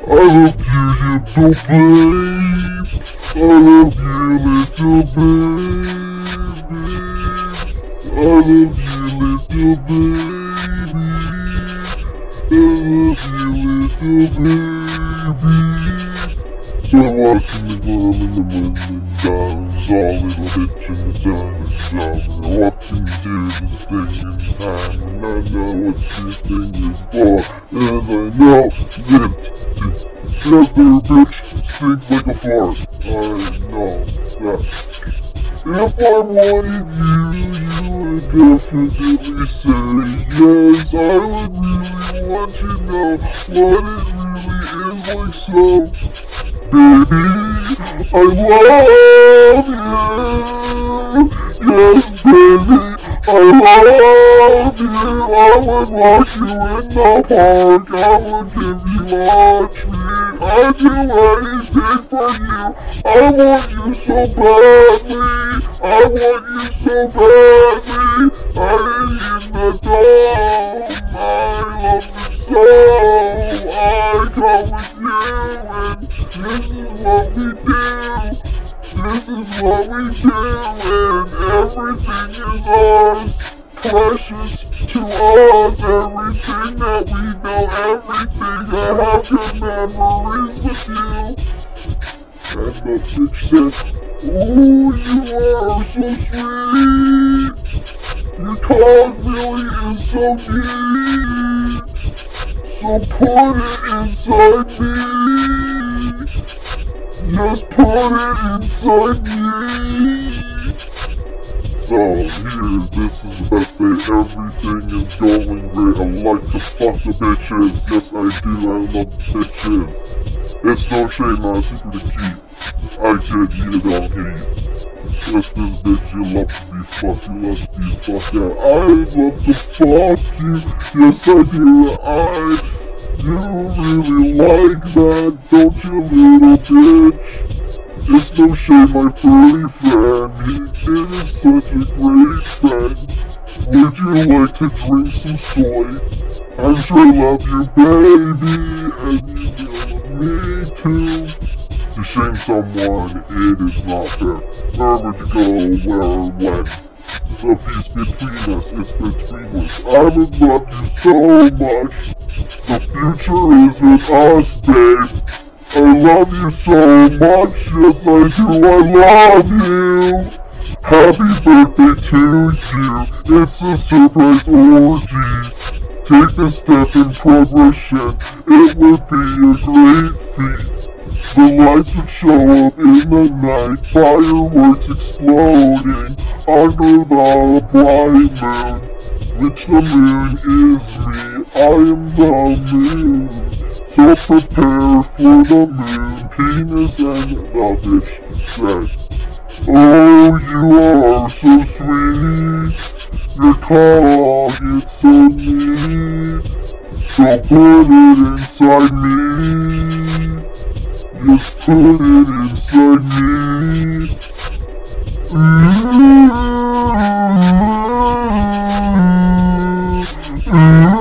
I love you, little babe. I love you, little baby. I love you, little baby. I love you, little baby. So I'm watching the glove in the wind and diamonds, all little bitch in the diamond job. And I'm watching you do this thing in time, and I know what this thing is for. And I know that this other bitch stinks like a fart. I know that. If I wanted you would definitely say yes. I would really want to know what it really is like, so baby, I love you. Yes, baby, I love you. I would lock you in the park. I would give you luxury. I'd do anything for you. I want you so badly. I want you so badly. I ain't in the dome. I love you so. I come with you, and this is what we do. This is what we do, and everything is ours. Precious to us, everything that we know, everything that have good memories with you. And the bitch said, ooh, you are so sweet. Your talk really is so deep. So put it inside me. Just put it inside me. So here, this is the best day. Everything is going great. I like to fuck the bitches. Yes, I do. I love bitches. It's no shame, not a secret to keep. I can't eat it, I'll get eat. Yes, this bitch, you love to be fucked. You love to be fucked out. I love to fuck you. Yes, I do. You really like that, don't you, little bitch? It's no shame, my furry friend. He is such a great friend. Would you like to drink some soy? I'm sure I love you, baby, and you will love me too. To shame someone, it is not fair. Where would you go, where or when? The peace between us is between us. I would love you so much. The future is with us, babe. I love you so much, yes I do, I love you! Happy birthday to you, it's a surprise orgy. Take a step in progression, it would be a great feat. The lights would show up in the night, fireworks exploding under the bright moon. Which the moon is me, I am the moon. So prepare for the moon, penis and the bitch said, oh, you are so sweet, your cock is so neat, so put it inside me, just put it inside me.